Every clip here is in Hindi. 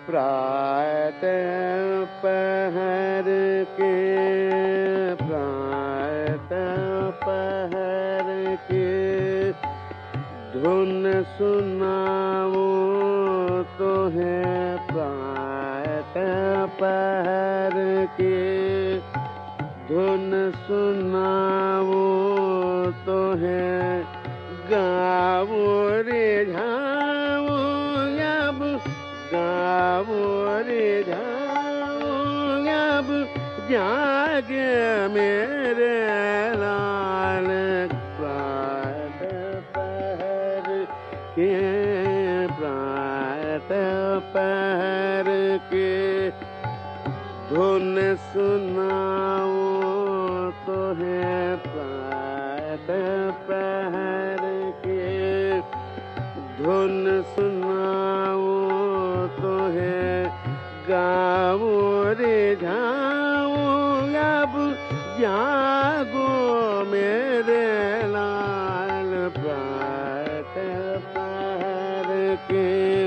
प्रातः पहर के, प्रातः पहर के धुन सुनाओ तो है। प्रातः पहर के धुन सुनाओ तो है। गाओ रे झाओ अब, गाओ रे झाओ अब, जाग मेरे लाल। प्रातः पहर के, प्रातः पहर के धुन सुनाओ तो है। प्रातः पहर के धुन सुनाओ तो है। गाओ रे झाओ अब, जागो मेरे लाल। प्रातः पहर के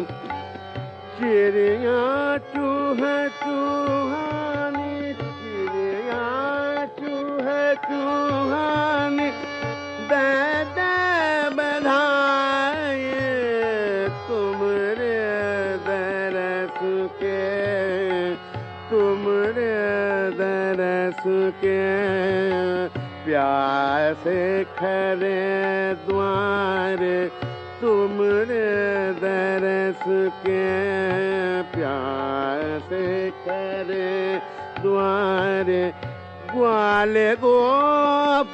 चिड़िया चूह चूहानी, चिड़िया चूह चूहानी दे दे बधाई तुमरे दरस के, तुमरे दरस के। प्यासे खरे द्वार तुमरे दरस के, प्यासे खरे द्वार। ग्वाल गोपाल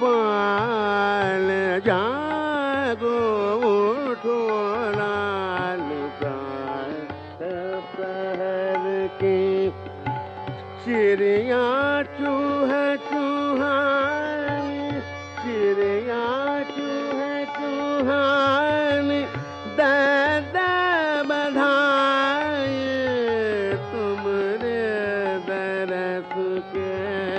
जागो उठो लाल। प्रातः पहर के चिड़िया चूह चूहानी, चिड़िया चूह चूहानी दे दे बधाई तुमरे दरस के।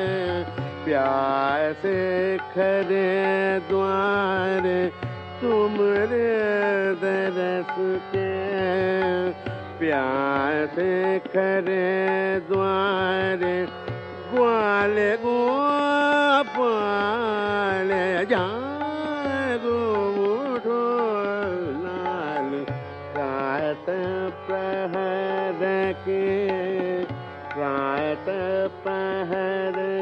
प्यासे खरे द्वार तुमरे दरस के, प्यासे खरे द्वार। ग्वाल गोपाल जागो उठो लाल। प्रातः पहर के, प्रातः पहर